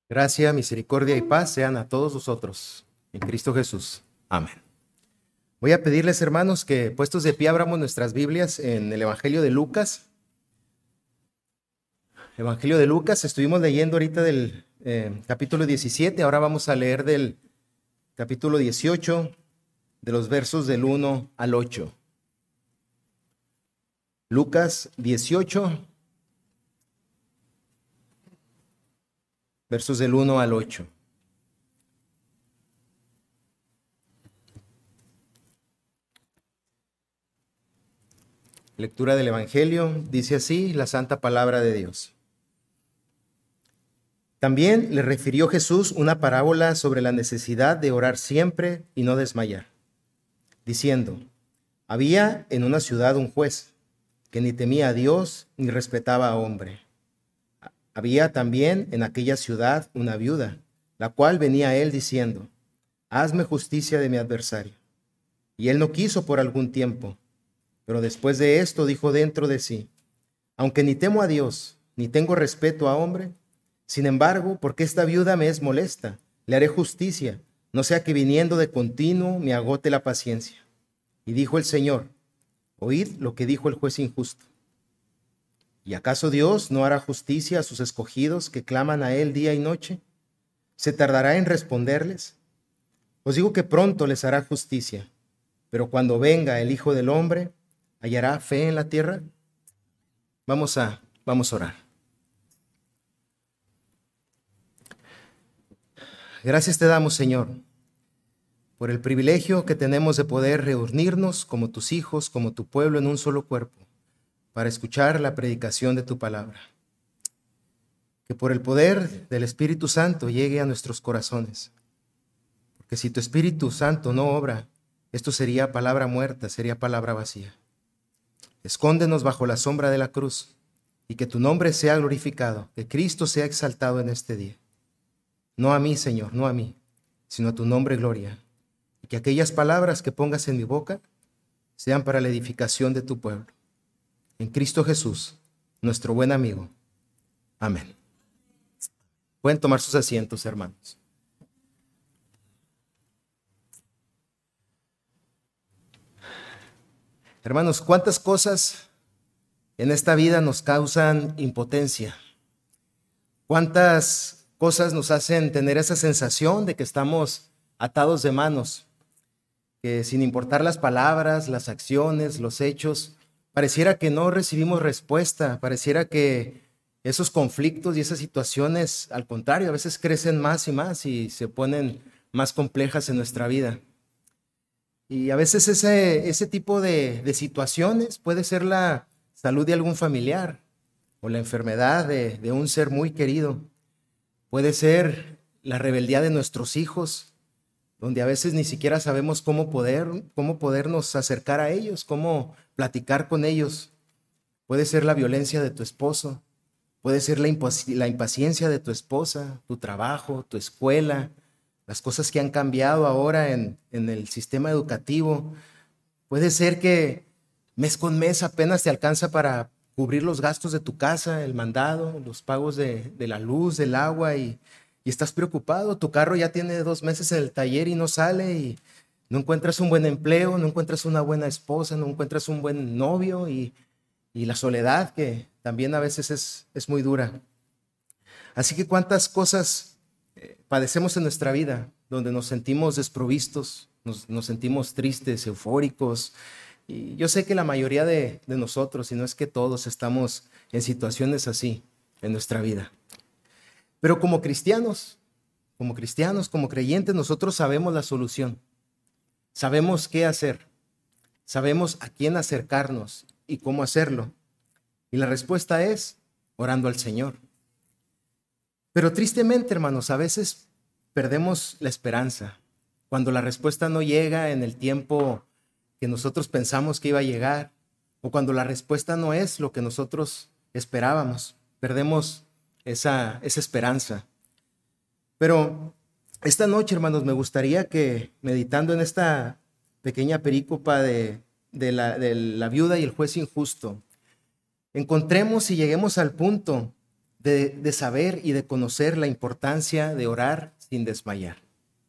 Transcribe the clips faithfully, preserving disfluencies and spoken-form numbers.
Gracia, misericordia y paz sean a todos vosotros, en Cristo Jesús. Amén. Voy a pedirles, hermanos, que puestos de pie abramos nuestras Biblias en el Evangelio de Lucas. Evangelio de Lucas, estuvimos leyendo ahorita del eh, capítulo diecisiete, ahora vamos a leer del capítulo dieciocho, de los versos del uno al ocho. Lucas dieciocho, versos del uno al ocho. Lectura del Evangelio, dice así la santa palabra de Dios. También le refirió Jesús una parábola sobre la necesidad de orar siempre y no desmayar, diciendo: había en una ciudad un juez que ni temía a Dios ni respetaba a hombre. Había también en aquella ciudad una viuda, la cual venía a él diciendo: hazme justicia de mi adversario. Y él no quiso por algún tiempo, pero después de esto dijo dentro de sí: aunque ni temo a Dios, ni tengo respeto a hombre, sin embargo, porque esta viuda me es molesta, le haré justicia, no sea que viniendo de continuo me agote la paciencia. Y dijo el Señor: oíd lo que dijo el juez injusto. ¿Y acaso Dios no hará justicia a sus escogidos que claman a Él día y noche? ¿Se tardará en responderles? Os digo que pronto les hará justicia, pero cuando venga el Hijo del Hombre, ¿hallará fe en la tierra? Vamos a, vamos a orar. Gracias te damos, Señor, por el privilegio que tenemos de poder reunirnos como tus hijos, como tu pueblo en un solo cuerpo, para escuchar la predicación de tu palabra. Que por el poder del Espíritu Santo llegue a nuestros corazones. Porque si tu Espíritu Santo no obra, esto sería palabra muerta, sería palabra vacía. Escóndenos bajo la sombra de la cruz y que tu nombre sea glorificado, que Cristo sea exaltado en este día. No a mí, Señor, no a mí, sino a tu nombre, gloria. Y que aquellas palabras que pongas en mi boca sean para la edificación de tu pueblo. En Cristo Jesús, nuestro buen amigo. Amén. Pueden tomar sus asientos, hermanos. Hermanos, ¿cuántas cosas en esta vida nos causan impotencia? ¿Cuántas cosas nos hacen tener esa sensación de que estamos atados de manos? Que sin importar las palabras, las acciones, los hechos, pareciera que no recibimos respuesta, pareciera que esos conflictos y esas situaciones, al contrario, a veces crecen más y más y se ponen más complejas en nuestra vida. Y a veces ese, ese tipo de, de situaciones puede ser la salud de algún familiar o la enfermedad de, de un ser muy querido. Puede ser la rebeldía de nuestros hijos, donde a veces ni siquiera sabemos cómo poder, cómo podernos acercar a ellos, cómo platicar con ellos. Puede ser la violencia de tu esposo, puede ser la, impaci- la impaciencia de tu esposa, tu trabajo, tu escuela, las cosas que han cambiado ahora en, en el sistema educativo. Puede ser que mes con mes apenas te alcanza para cubrir los gastos de tu casa, el mandado, los pagos de, de la luz, del agua, y, y estás preocupado. Tu carro ya tiene dos meses en el taller y no sale, y no encuentras un buen empleo, no encuentras una buena esposa, no encuentras un buen novio, y, y la soledad, que también a veces es, es muy dura. Así que cuántas cosas eh, padecemos en nuestra vida, donde nos sentimos desprovistos, nos, nos sentimos tristes, eufóricos. Y yo sé que la mayoría de, de nosotros, si no es que todos, estamos en situaciones así en nuestra vida. Pero como cristianos, como cristianos, como creyentes, nosotros sabemos la solución. Sabemos qué hacer. Sabemos a quién acercarnos y cómo hacerlo. Y la respuesta es orando al Señor. Pero tristemente, hermanos, a veces perdemos la esperanza. Cuando la respuesta no llega en el tiempo que nosotros pensamos que iba a llegar, o cuando la respuesta no es lo que nosotros esperábamos, perdemos esa, esa esperanza. Pero esta noche, hermanos, me gustaría que, meditando en esta pequeña perícopa de, de, la, de la viuda y el juez injusto, encontremos y lleguemos al punto de, de saber y de conocer la importancia de orar sin desmayar.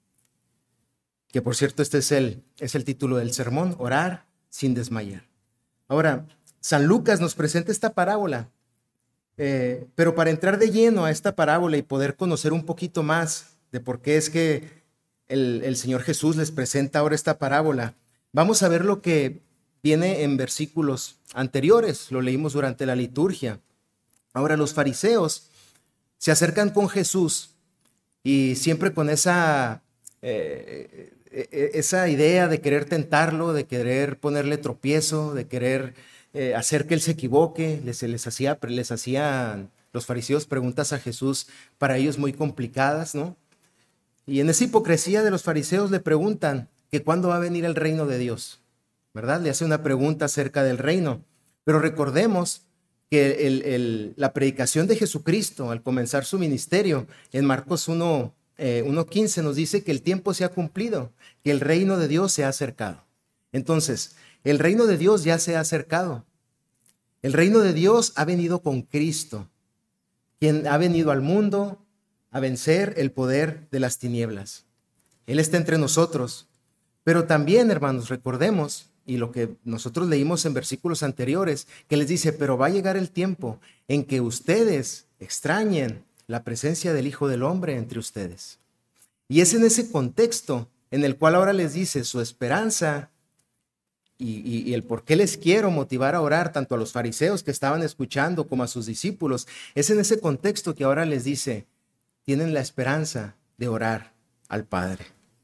Que por cierto, este es el, es el título del sermón, orar sin desmayar. Ahora, San Lucas nos presenta esta parábola, eh, pero para entrar de lleno a esta parábola y poder conocer un poquito más de por qué es que el, el Señor Jesús les presenta ahora esta parábola, vamos a ver lo que viene en versículos anteriores, lo leímos durante la liturgia. Ahora, los fariseos se acercan con Jesús y siempre con esa, eh, esa idea de querer tentarlo, de querer ponerle tropiezo, de querer eh, hacer que él se equivoque. Les, les hacía, les hacían los fariseos preguntas a Jesús para ellos muy complicadas, ¿no? Y en esa hipocresía de los fariseos le preguntan que cuándo va a venir el reino de Dios, ¿verdad? Le hace una pregunta acerca del reino. Pero recordemos que el, el, la predicación de Jesucristo al comenzar su ministerio, en Marcos uno, eh, uno quince nos dice que el tiempo se ha cumplido, que el reino de Dios se ha acercado. Entonces, el reino de Dios ya se ha acercado. El reino de Dios ha venido con Cristo, quien ha venido al mundo a vencer el poder de las tinieblas. Él está entre nosotros. Pero también, hermanos, recordemos, y lo que nosotros leímos en versículos anteriores, que les dice, pero va a llegar el tiempo en que ustedes extrañen la presencia del Hijo del Hombre entre ustedes. Y es en ese contexto en el cual ahora les dice su esperanza y, y, y el por qué les quiero motivar a orar, tanto a los fariseos que estaban escuchando como a sus discípulos. Es en ese contexto que ahora les dice, tienen la esperanza de orar al Padre.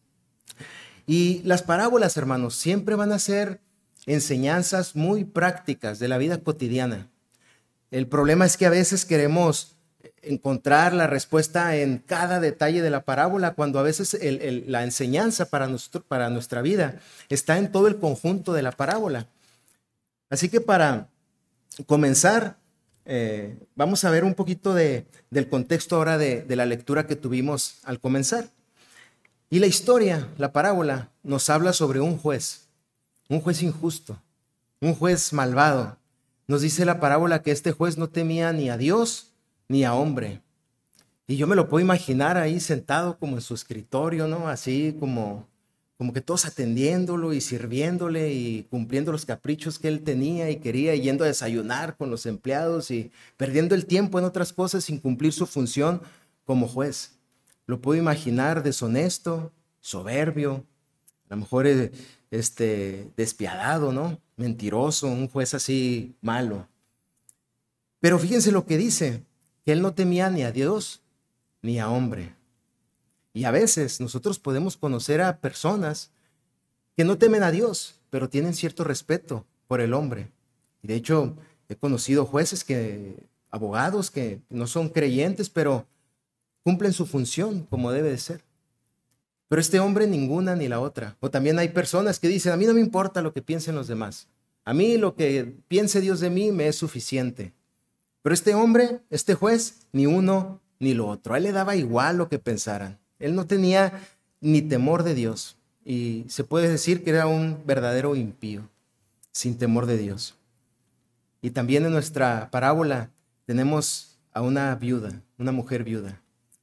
Y las parábolas, hermanos, siempre van a ser enseñanzas muy prácticas de la vida cotidiana. El problema es que a veces queremos encontrar la respuesta en cada detalle de la parábola, cuando a veces el, el, la enseñanza para, nuestro, para nuestra vida está en todo el conjunto de la parábola. Así que para comenzar, eh, vamos a ver un poquito de, del contexto ahora de, de la lectura que tuvimos al comenzar. Y la historia, la parábola, nos habla sobre un juez, un juez injusto, un juez malvado. Nos dice la parábola que este juez no temía ni a Dios ni a hombre. Y yo me lo puedo imaginar ahí sentado como en su escritorio, ¿no? Así como, como que todos atendiéndolo y sirviéndole y cumpliendo los caprichos que él tenía y quería, y yendo a desayunar con los empleados y perdiendo el tiempo en otras cosas sin cumplir su función como juez. Lo puedo imaginar deshonesto, soberbio, a lo mejor este, despiadado, ¿no? Mentiroso, un juez así malo. Pero fíjense lo que dice, que él no temía ni a Dios ni a hombre. Y a veces nosotros podemos conocer a personas que no temen a Dios, pero tienen cierto respeto por el hombre. Y de hecho, he conocido jueces, que, abogados que no son creyentes, pero cumplen su función como debe de ser. Pero este hombre ninguna ni la otra. O también hay personas que dicen, a mí no me importa lo que piensen los demás. A mí lo que piense Dios de mí me es suficiente. Pero este hombre, este juez, ni uno ni lo otro. A él le daba igual lo que pensaran. Él no tenía ni temor de Dios. Y se puede decir que era un verdadero impío, sin temor de Dios. Y también en nuestra parábola tenemos a una viuda, una mujer viuda.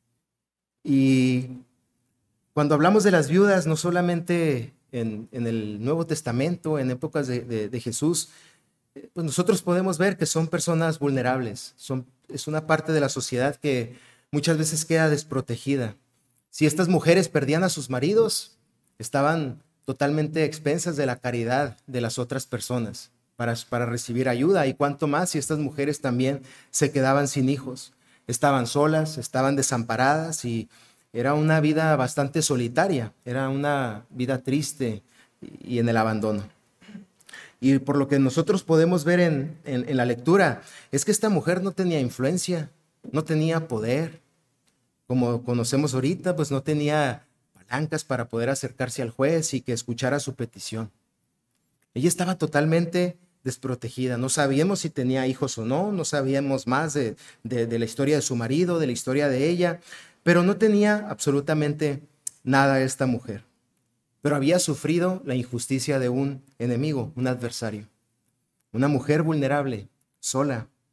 Y cuando hablamos de las viudas, no solamente en, en el Nuevo Testamento, en épocas de, de, de Jesús, pues nosotros podemos ver que son personas vulnerables. Son, es una parte de la sociedad que muchas veces queda desprotegida. Si estas mujeres perdían a sus maridos, estaban totalmente expensas de la caridad de las otras personas para, para recibir ayuda. Y cuánto más si estas mujeres también se quedaban sin hijos. Estaban solas, estaban desamparadas y era una vida bastante solitaria, era una vida triste y en el abandono. Y por lo que nosotros podemos ver en, en, en la lectura, es que esta mujer no tenía influencia, no tenía poder. Como conocemos ahorita, pues no tenía palancas para poder acercarse al juez y que escuchara su petición. Ella estaba totalmente desprotegida. No sabíamos si tenía hijos o no, no sabíamos más de, de, de la historia de su marido, de la historia de ella, pero no tenía absolutamente nada esta mujer. Pero había sufrido la injusticia de un enemigo, un adversario. Una mujer vulnerable, sola,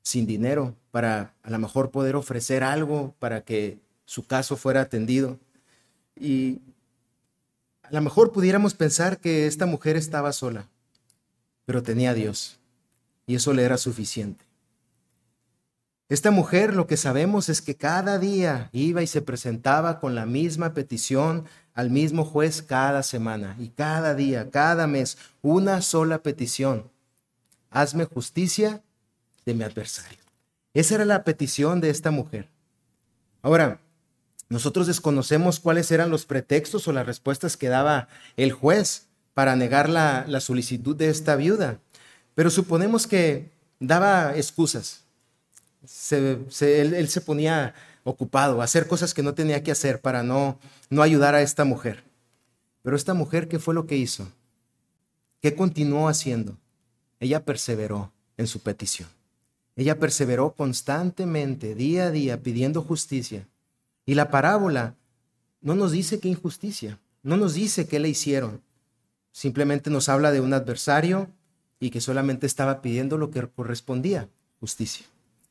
sin dinero para a lo mejor poder ofrecer algo para que su caso fuera atendido. Y a lo mejor pudiéramos pensar que esta mujer estaba sola, pero tenía a Dios y eso le era suficiente. Esta mujer, lo que sabemos es que cada día iba y se presentaba con la misma petición al mismo juez cada semana y cada día, cada mes, una sola petición: hazme justicia de mi adversario. Esa era la petición de esta mujer. Ahora, nosotros desconocemos cuáles eran los pretextos o las respuestas que daba el juez para negar la, la solicitud de esta viuda, pero suponemos que daba excusas. Se, se, él, él se ponía ocupado a hacer cosas que no tenía que hacer para no, no ayudar a esta mujer. Pero esta mujer, ¿qué fue lo que hizo? ¿Qué continuó haciendo? Ella perseveró en su petición. Ella perseveró constantemente, día a día, pidiendo justicia. Y la parábola no nos dice qué injusticia, no nos dice qué le hicieron. Simplemente nos habla de un adversario y que solamente estaba pidiendo lo que correspondía, justicia.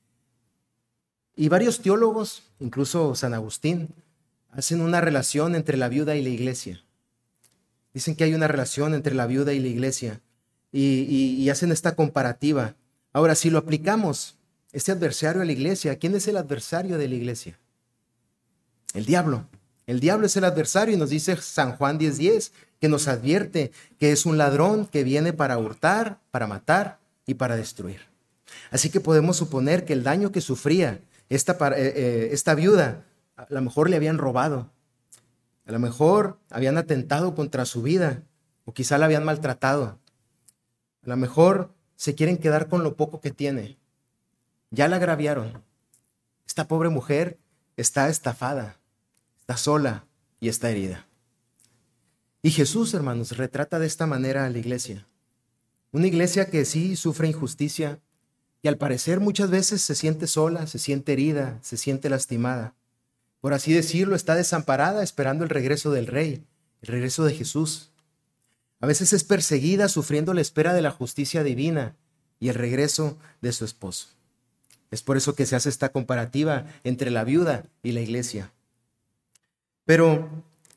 Y varios teólogos, incluso San Agustín, hacen una relación entre la viuda y la iglesia. Dicen que hay una relación entre la viuda y la iglesia y, y, y hacen esta comparativa. Ahora, si lo aplicamos, este adversario a la iglesia, ¿quién es el adversario de la iglesia? El diablo. El diablo es el adversario y nos dice San Juan diez diez, que nos advierte que es un ladrón que viene para hurtar, para matar y para destruir. Así que podemos suponer que el daño que sufría esta, eh, eh, esta viuda, a lo mejor le habían robado, a lo mejor habían atentado contra su vida o quizá la habían maltratado. A lo mejor se quieren quedar con lo poco que tiene. Ya la agraviaron. Esta pobre mujer está estafada, está sola y está herida. Y Jesús, hermanos, retrata de esta manera a la iglesia. Una iglesia que sí sufre injusticia y al parecer muchas veces se siente sola, se siente herida, se siente lastimada. Por así decirlo, está desamparada esperando el regreso del Rey, el regreso de Jesús. A veces es perseguida sufriendo la espera de la justicia divina y el regreso de su esposo. Es por eso que se hace esta comparativa entre la viuda y la iglesia. Pero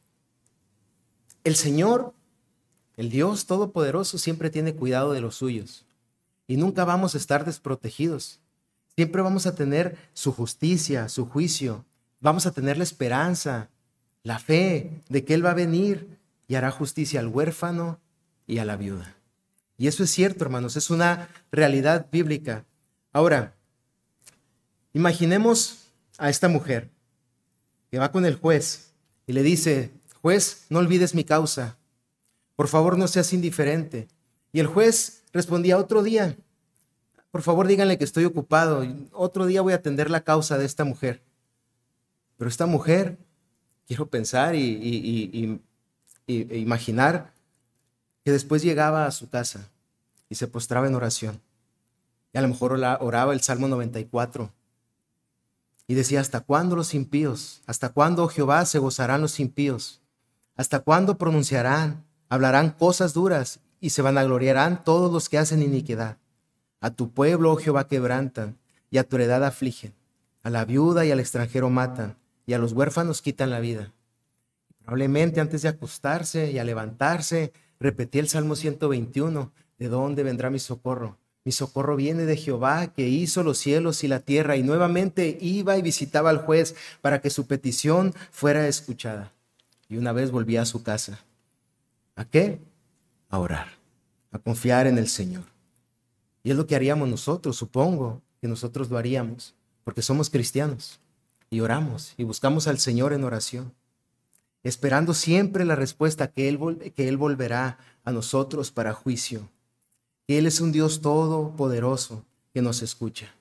el Señor, el Dios Todopoderoso, siempre tiene cuidado de los suyos y nunca vamos a estar desprotegidos. Siempre vamos a tener su justicia, su juicio. Vamos a tener la esperanza, la fe de que Él va a venir y hará justicia al huérfano y a la viuda. Y eso es cierto, hermanos, es una realidad bíblica. Ahora, imaginemos a esta mujer que va con el juez y le dice: juez, no olvides mi causa, por favor no seas indiferente. Y el juez respondía: otro día, por favor díganle que estoy ocupado, otro día voy a atender la causa de esta mujer. Pero esta mujer, quiero pensar y, y, y, y, y imaginar que después llegaba a su casa y se postraba en oración. Y a lo mejor oraba el Salmo noventa y cuatro. Y decía: ¿hasta cuándo los impíos? ¿Hasta cuándo, oh Jehová, se gozarán los impíos? ¿Hasta cuándo pronunciarán, hablarán cosas duras y se vanagloriarán todos los que hacen iniquidad? A tu pueblo, oh Jehová, quebrantan y a tu heredad afligen. A la viuda y al extranjero matan y a los huérfanos quitan la vida. Probablemente antes de acostarse y a levantarse, repetía el Salmo ciento veintiuno. ¿De dónde vendrá mi socorro? Mi socorro viene de Jehová, que hizo los cielos y la tierra. Y nuevamente iba y visitaba al juez para que su petición fuera escuchada. Y una vez volvía a su casa. ¿A qué? A orar, a confiar en el Señor. Y es lo que haríamos nosotros, supongo que nosotros lo haríamos, porque somos cristianos y oramos y buscamos al Señor en oración, esperando siempre la respuesta que Él, vol- que Él volverá a nosotros para juicio. Que Él es un Dios todopoderoso que nos escucha.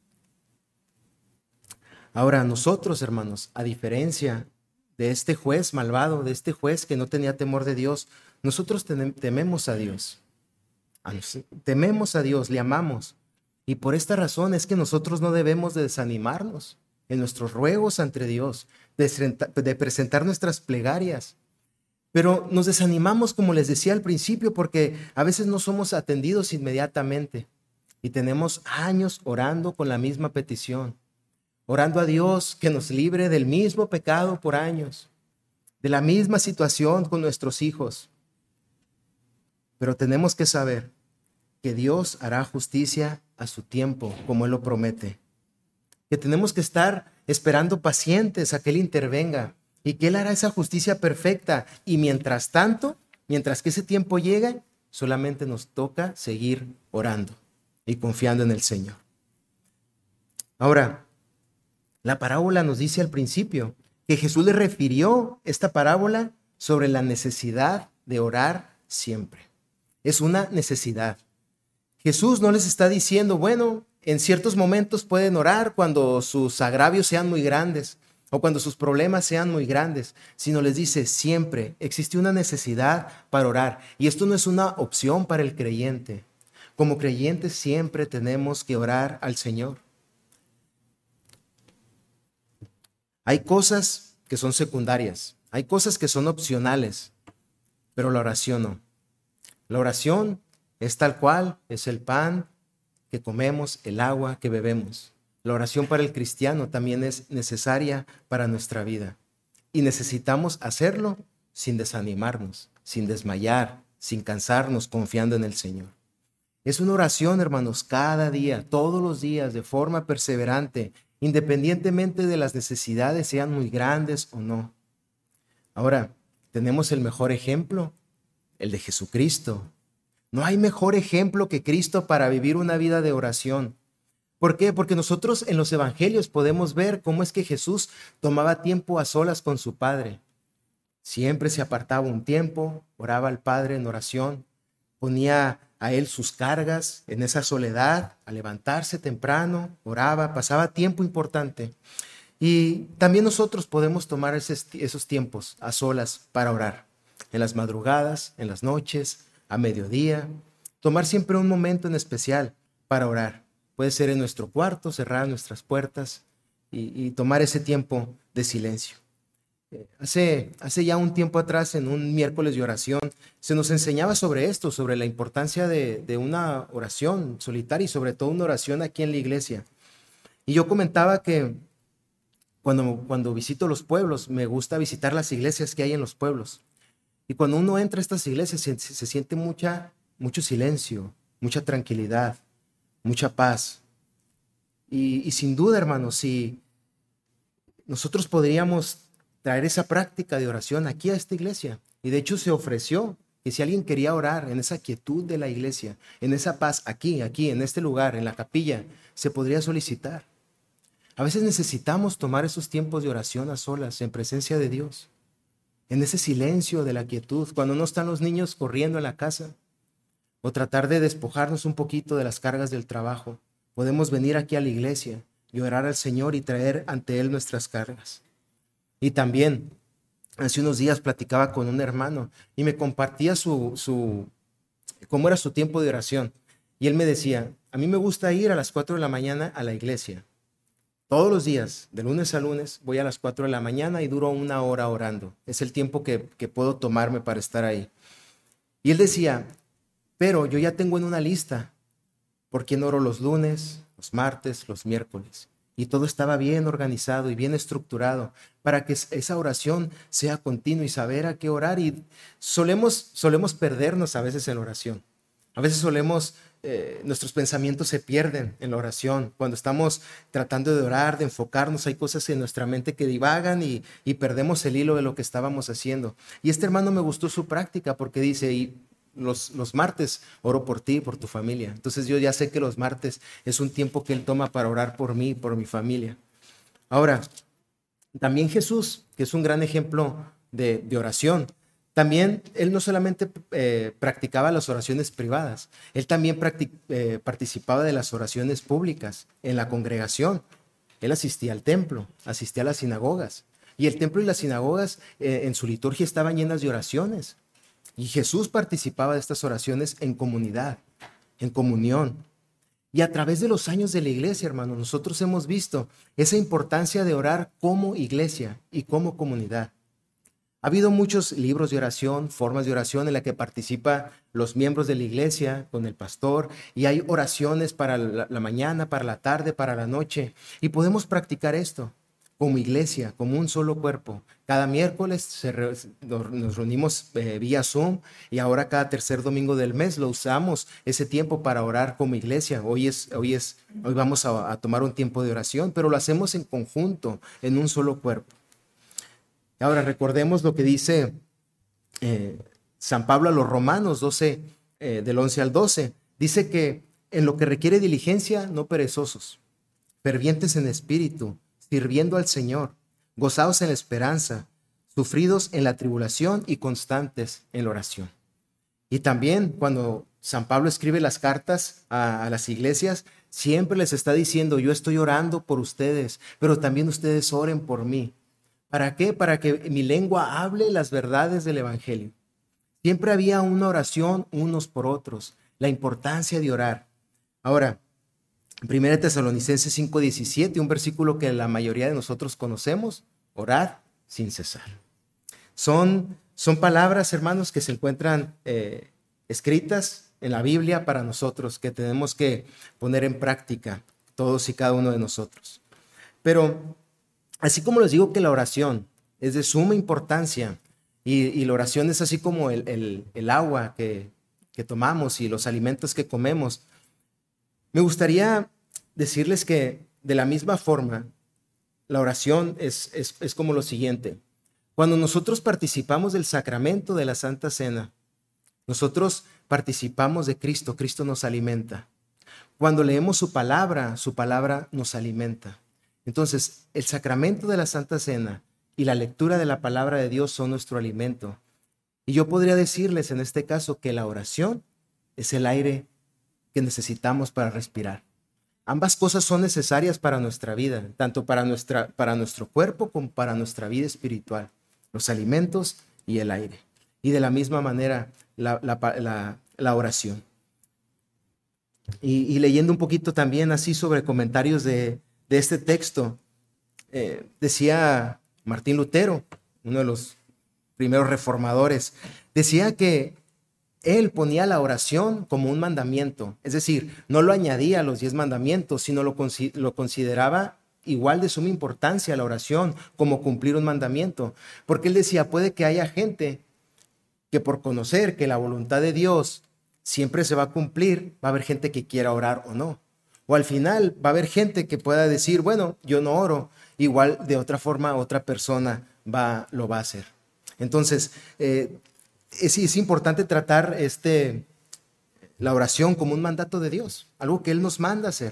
Ahora nosotros, hermanos, a diferencia de este juez malvado, de este juez que no tenía temor de Dios, nosotros tememos a Dios. Tememos a Dios, le amamos. Y por esta razón es que nosotros no debemos de desanimarnos en nuestros ruegos ante Dios, de presentar nuestras plegarias. Pero nos desanimamos, como les decía al principio, porque a veces no somos atendidos inmediatamente. y tenemos años orando con la misma petición, orando a Dios que nos libre del mismo pecado por años, de la misma situación con nuestros hijos. Pero tenemos que saber que Dios hará justicia a su tiempo, como Él lo promete. Que tenemos que estar esperando pacientes a que Él intervenga y que Él hará esa justicia perfecta. Y mientras tanto, mientras que ese tiempo llegue, solamente nos toca seguir orando y confiando en el Señor. Ahora, la parábola nos dice al principio que Jesús le refirió esta parábola sobre la necesidad de orar siempre. Es una necesidad. Jesús no les está diciendo, bueno, en ciertos momentos pueden orar cuando sus agravios sean muy grandes o cuando sus problemas sean muy grandes, sino les dice, siempre existe una necesidad para orar. Y esto no es una opción para el creyente. Como creyentes siempre tenemos que orar al Señor. Hay cosas que son secundarias, hay cosas que son opcionales, pero la oración no. La oración es tal cual, es el pan que comemos, el agua que bebemos. La oración para el cristiano también es necesaria para nuestra vida. Y necesitamos hacerlo sin desanimarnos, sin desmayar, sin cansarnos, confiando en el Señor. Es una oración, hermanos, cada día, todos los días, de forma perseverante, independientemente de las necesidades, sean muy grandes o no. Ahora, tenemos el mejor ejemplo, el de Jesucristo. No hay mejor ejemplo que Cristo para vivir una vida de oración. ¿Por qué? Porque nosotros en los evangelios podemos ver cómo es que Jesús tomaba tiempo a solas con su Padre. Siempre se apartaba un tiempo, oraba al Padre en oración, ponía a Él sus cargas en esa soledad, a levantarse temprano, oraba, pasaba tiempo importante. Y también nosotros podemos tomar esos, esos tiempos a solas para orar, en las madrugadas, en las noches, a mediodía, tomar siempre un momento en especial para orar. Puede ser en nuestro cuarto, cerrar nuestras puertas y, y tomar ese tiempo de silencio. Hace, hace ya un tiempo atrás, en un miércoles de oración, se nos enseñaba sobre esto, sobre la importancia de, de una oración solitaria y sobre todo una oración aquí en la iglesia. Y yo comentaba que cuando, cuando visito los pueblos, me gusta visitar las iglesias que hay en los pueblos. Y cuando uno entra a estas iglesias, se, se siente mucha, mucho silencio, mucha tranquilidad, mucha paz. Y, y sin duda, hermanos, si nosotros podríamos traer esa práctica de oración aquí a esta iglesia. Y de hecho se ofreció que si alguien quería orar en esa quietud de la iglesia, en esa paz aquí, aquí, en este lugar, en la capilla, se podría solicitar. A veces necesitamos tomar esos tiempos de oración a solas, en presencia de Dios, en ese silencio de la quietud, cuando no están los niños corriendo en la casa, o tratar de despojarnos un poquito de las cargas del trabajo. Podemos venir aquí a la iglesia y orar al Señor y traer ante Él nuestras cargas. Y también, hace unos días platicaba con un hermano y me compartía su, su, cómo era su tiempo de oración. Y él me decía, a mí me gusta ir a las cuatro de la mañana a la iglesia. Todos los días, de lunes a lunes, voy a las cuatro de la mañana y duro una hora orando. Es el tiempo que, que puedo tomarme para estar ahí. Y él decía, pero yo ya tengo en una lista por quién oro los lunes, los martes, los miércoles. Y todo estaba bien organizado y bien estructurado para que esa oración sea continua y saber a qué orar. Y solemos, solemos perdernos a veces en la oración. A veces solemos, eh, nuestros pensamientos se pierden en la oración. Cuando estamos tratando de orar, de enfocarnos, hay cosas en nuestra mente que divagan y, y perdemos el hilo de lo que estábamos haciendo. Y este hermano me gustó su práctica porque dice, y Los, los martes oro por ti y por tu familia. Entonces yo ya sé que los martes es un tiempo que Él toma para orar por mí y por mi familia. Ahora, también Jesús, que es un gran ejemplo de, de oración, también Él no solamente eh, practicaba las oraciones privadas, Él también practic, eh, participaba de las oraciones públicas en la congregación. Él asistía al templo, asistía a las sinagogas. Y el templo y las sinagogas eh, en su liturgia estaban llenas de oraciones. Y Jesús participaba de estas oraciones en comunidad, en comunión. Y a través de los años de la iglesia, hermanos, nosotros hemos visto esa importancia de orar como iglesia y como comunidad. Ha habido muchos libros de oración, formas de oración en la que participan los miembros de la iglesia con el pastor, y hay oraciones para la, la mañana, para la tarde, para la noche, y podemos practicar esto como iglesia, como un solo cuerpo. Cada miércoles se re, nos, nos reunimos eh, vía Zoom, y ahora cada tercer domingo del mes lo usamos ese tiempo para orar como iglesia. Hoy, es, hoy, es, hoy vamos a, a tomar un tiempo de oración, pero lo hacemos en conjunto, en un solo cuerpo. Ahora recordemos lo que dice eh, San Pablo a los Romanos doce, eh, del once al doce. Dice que en lo que requiere diligencia, no perezosos, fervientes en espíritu, sirviendo al Señor, gozados en la esperanza, sufridos en la tribulación y constantes en la oración. Y también cuando San Pablo escribe las cartas a, a las iglesias, siempre les está diciendo: yo estoy orando por ustedes, pero también ustedes oren por mí. ¿Para qué? Para que mi lengua hable las verdades del Evangelio. Siempre había una oración unos por otros, la importancia de orar. Ahora, en primera Tesalonicenses cinco diecisiete, un versículo que la mayoría de nosotros conocemos: orad sin cesar. Son, son palabras, hermanos, que se encuentran eh, escritas en la Biblia para nosotros, que tenemos que poner en práctica todos y cada uno de nosotros. Pero así como les digo que la oración es de suma importancia, y, y la oración es así como el, el, el agua que, que tomamos y los alimentos que comemos, me gustaría decirles que de la misma forma, la oración es, es, es como lo siguiente. Cuando nosotros participamos del sacramento de la Santa Cena, nosotros participamos de Cristo, Cristo nos alimenta. Cuando leemos su palabra, su palabra nos alimenta. Entonces, el sacramento de la Santa Cena y la lectura de la palabra de Dios son nuestro alimento. Y yo podría decirles en este caso que la oración es el aire que necesitamos para respirar. Ambas cosas son necesarias para nuestra vida, tanto para, nuestra, para nuestro cuerpo como para nuestra vida espiritual, los alimentos y el aire. Y de la misma manera, la, la, la, la oración. Y, y leyendo un poquito también así sobre comentarios de, de este texto, eh, decía Martín Lutero, uno de los primeros reformadores, decía que él ponía la oración como un mandamiento, es decir, no lo añadía a los diez mandamientos, sino lo, lo consideraba igual de suma importancia a la oración como cumplir un mandamiento, porque él decía, puede que haya gente que por conocer que la voluntad de Dios siempre se va a cumplir, va a haber gente que quiera orar o no, o al final va a haber gente que pueda decir, bueno, yo no oro, igual de otra forma otra persona va, lo va a hacer. Entonces, eh, Es, es importante tratar este, la oración como un mandato de Dios, algo que Él nos manda hacer.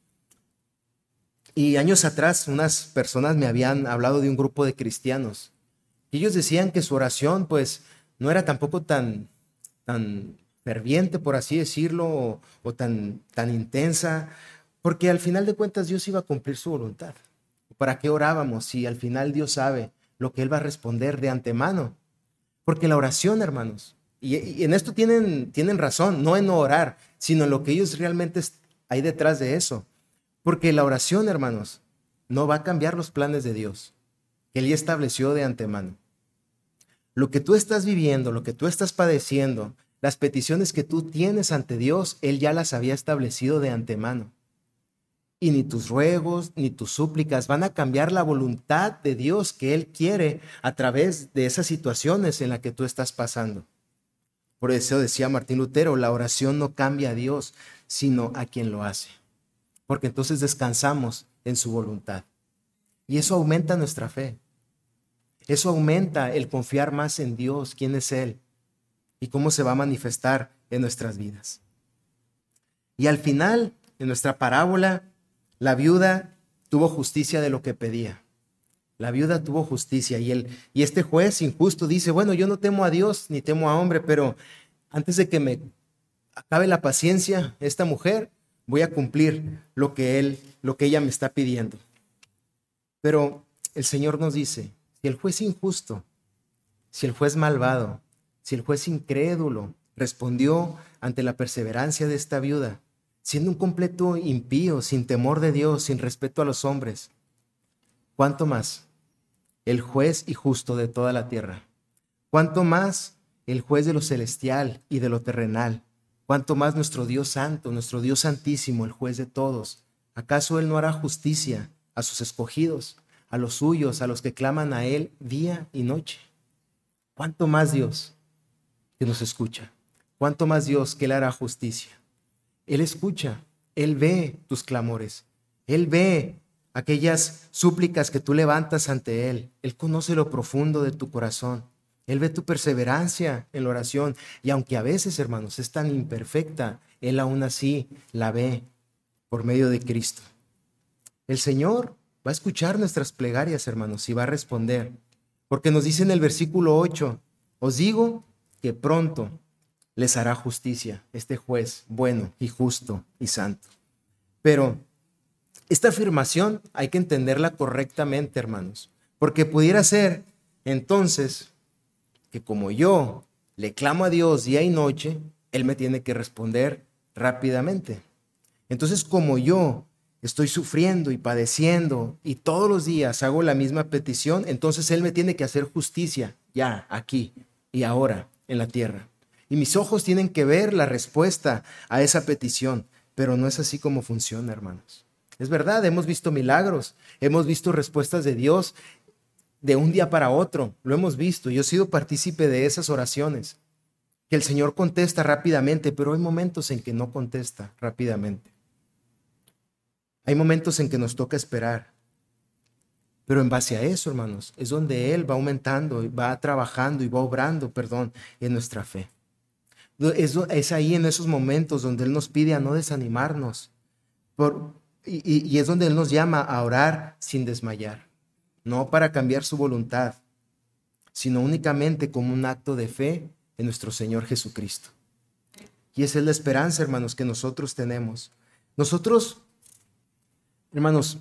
Y años atrás unas personas me habían hablado de un grupo de cristianos. Y ellos decían que su oración pues no era tampoco tan, tan ferviente, por así decirlo, o, o tan, tan intensa, porque al final de cuentas Dios iba a cumplir su voluntad. ¿Para qué orábamos si al final Dios sabe lo que Él va a responder de antemano? Porque la oración, hermanos, y, y en esto tienen, tienen razón, no en no orar, sino en lo que ellos realmente hay detrás de eso. Porque la oración, hermanos, no va a cambiar los planes de Dios, que Él ya estableció de antemano. Lo que tú estás viviendo, lo que tú estás padeciendo, las peticiones que tú tienes ante Dios, Él ya las había establecido de antemano. Y ni tus ruegos, ni tus súplicas van a cambiar la voluntad de Dios que Él quiere a través de esas situaciones en las que tú estás pasando. Por eso decía Martín Lutero, la oración no cambia a Dios, sino a quien lo hace. Porque entonces descansamos en su voluntad. Y eso aumenta nuestra fe. Eso aumenta el confiar más en Dios, quién es Él y cómo se va a manifestar en nuestras vidas. Y al final, en nuestra parábola, la viuda tuvo justicia de lo que pedía. La viuda tuvo justicia y, el, y este juez injusto dice, bueno, yo no temo a Dios ni temo a hombre, pero antes de que me acabe la paciencia esta mujer, voy a cumplir lo que, él, lo que ella me está pidiendo. Pero el Señor nos dice, si el juez injusto, si el juez malvado, si el juez incrédulo respondió ante la perseverancia de esta viuda, siendo un completo impío, sin temor de Dios, sin respeto a los hombres, ¿cuánto más el juez y justo de toda la tierra ¿Cuánto más el juez de lo celestial y de lo terrenal? ¿Cuánto más nuestro Dios santo, nuestro Dios santísimo, el juez de todos? ¿Acaso Él no hará justicia a sus escogidos, a los suyos, a los que claman a Él día y noche? ¿Cuánto más Dios que nos escucha? ¿Cuánto más Dios que Él hará justicia? Él escucha, Él ve tus clamores, Él ve aquellas súplicas que tú levantas ante Él. Él conoce lo profundo de tu corazón. Él ve tu perseverancia en la oración. Y aunque a veces, hermanos, es tan imperfecta, Él aún así la ve por medio de Cristo. El Señor va a escuchar nuestras plegarias, hermanos, y va a responder. Porque nos dice en el versículo ocho, os digo que pronto les hará justicia este juez bueno y justo y santo. Pero esta afirmación hay que entenderla correctamente, hermanos, porque pudiera ser entonces que como yo le clamo a Dios día y noche, Él me tiene que responder rápidamente. Entonces, como yo estoy sufriendo y padeciendo y todos los días hago la misma petición, entonces Él me tiene que hacer justicia ya, aquí y ahora en la tierra. Y mis ojos tienen que ver la respuesta a esa petición, pero no es así como funciona, hermanos. Es verdad, hemos visto milagros, hemos visto respuestas de Dios de un día para otro, lo hemos visto. Yo he sido partícipe de esas oraciones, que el Señor contesta rápidamente, pero hay momentos en que no contesta rápidamente. Hay momentos en que nos toca esperar. Pero en base a eso, hermanos, es donde Él va aumentando, va trabajando y va obrando, perdón, en nuestra fe. Es, es ahí en esos momentos donde Él nos pide a no desanimarnos. Por, y, y es donde Él nos llama a orar sin desmayar. No para cambiar su voluntad, sino únicamente como un acto de fe en nuestro Señor Jesucristo. Y esa es la esperanza, hermanos, que nosotros tenemos. Nosotros, hermanos,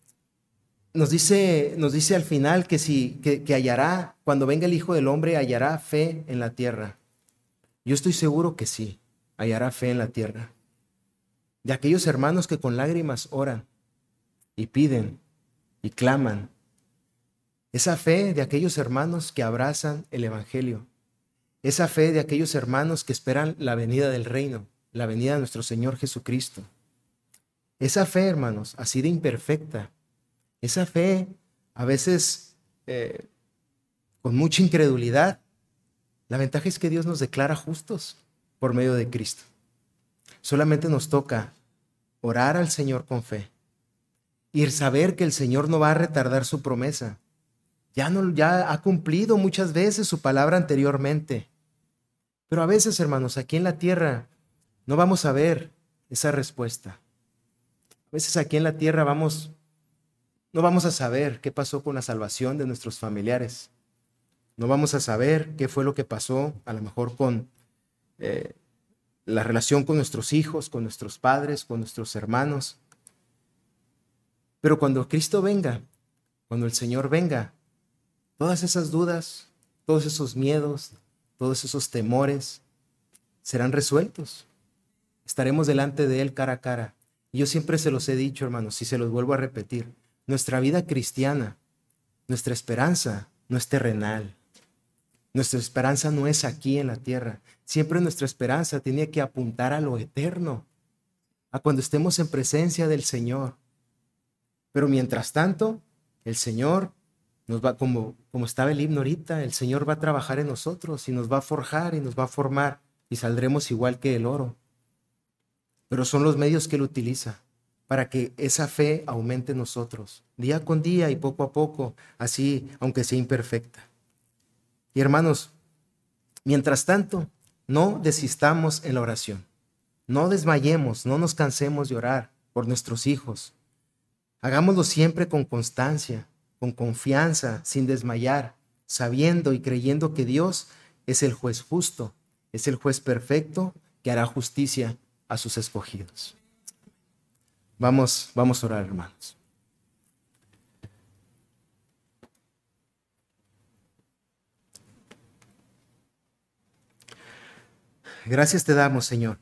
nos dice, nos dice al final que, si, que, que hallará, cuando venga el Hijo del Hombre, hallará fe en la tierra. Yo estoy seguro que sí, hallará fe en la tierra. De aquellos hermanos que con lágrimas oran y piden y claman. Esa fe de aquellos hermanos que abrazan el Evangelio. Esa fe de aquellos hermanos que esperan la venida del reino, la venida de nuestro Señor Jesucristo. Esa fe, hermanos, así de imperfecta. Esa fe, a veces eh, con mucha incredulidad. La ventaja es que Dios nos declara justos por medio de Cristo. Solamente nos toca orar al Señor con fe y saber que el Señor no va a retardar su promesa. Ya, no, ya ha cumplido muchas veces su palabra anteriormente. Pero a veces, hermanos, aquí en la tierra no vamos a ver esa respuesta. A veces aquí en la tierra vamos, no vamos a saber qué pasó con la salvación de nuestros familiares. No vamos a saber qué fue lo que pasó, a lo mejor con eh, la relación con nuestros hijos, con nuestros padres, con nuestros hermanos. Pero cuando Cristo venga, cuando el Señor venga, todas esas dudas, todos esos miedos, todos esos temores serán resueltos. Estaremos delante de Él cara a cara. Y yo siempre se los he dicho, hermanos, y se los vuelvo a repetir. Nuestra vida cristiana, nuestra esperanza no es terrenal. Nuestra esperanza no es aquí en la tierra. Siempre nuestra esperanza tiene que apuntar a lo eterno, a cuando estemos en presencia del Señor. Pero mientras tanto, el Señor nos va, como, como estaba el himno ahorita, el Señor va a trabajar en nosotros y nos va a forjar y nos va a formar y saldremos igual que el oro. Pero son los medios que Él utiliza para que esa fe aumente en nosotros, día con día y poco a poco, así, aunque sea imperfecta. Y hermanos, mientras tanto, no desistamos en la oración. No desmayemos, no nos cansemos de orar por nuestros hijos. Hagámoslo siempre con constancia, con confianza, sin desmayar, sabiendo y creyendo que Dios es el juez justo, es el juez perfecto que hará justicia a sus escogidos. Vamos, vamos a orar, hermanos. Gracias te damos, Señor,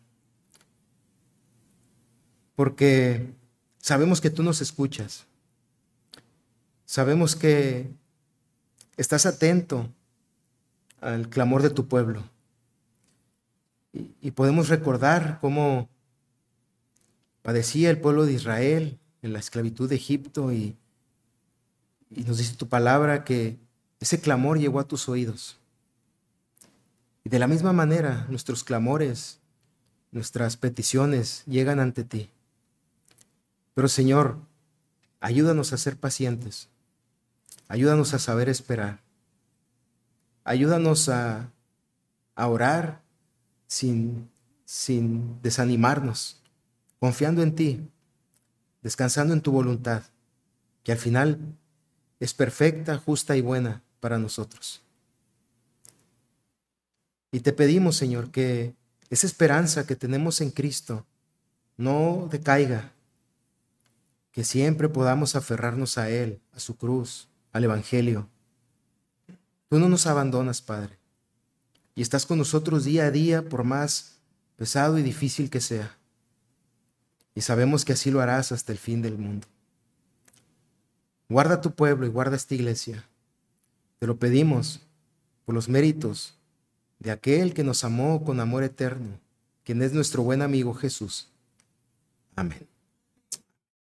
porque sabemos que tú nos escuchas. Sabemos que estás atento al clamor de tu pueblo. Y, y podemos recordar cómo padecía el pueblo de Israel en la esclavitud de Egipto y, y nos dice tu palabra que ese clamor llegó a tus oídos. Y de la misma manera nuestros clamores, nuestras peticiones llegan ante ti. Pero Señor, ayúdanos a ser pacientes. Ayúdanos a saber esperar. Ayúdanos a, a orar sin, sin desanimarnos, confiando en ti, descansando en tu voluntad, que al final es perfecta, justa y buena para nosotros. Y te pedimos, Señor, que esa esperanza que tenemos en Cristo no decaiga, que siempre podamos aferrarnos a Él, a su cruz, al Evangelio. Tú no nos abandonas, Padre, y estás con nosotros día a día, por más pesado y difícil que sea. Y sabemos que así lo harás hasta el fin del mundo. Guarda tu pueblo y guarda esta iglesia. Te lo pedimos por los méritos de aquel que nos amó con amor eterno, quien es nuestro buen amigo Jesús. Amén.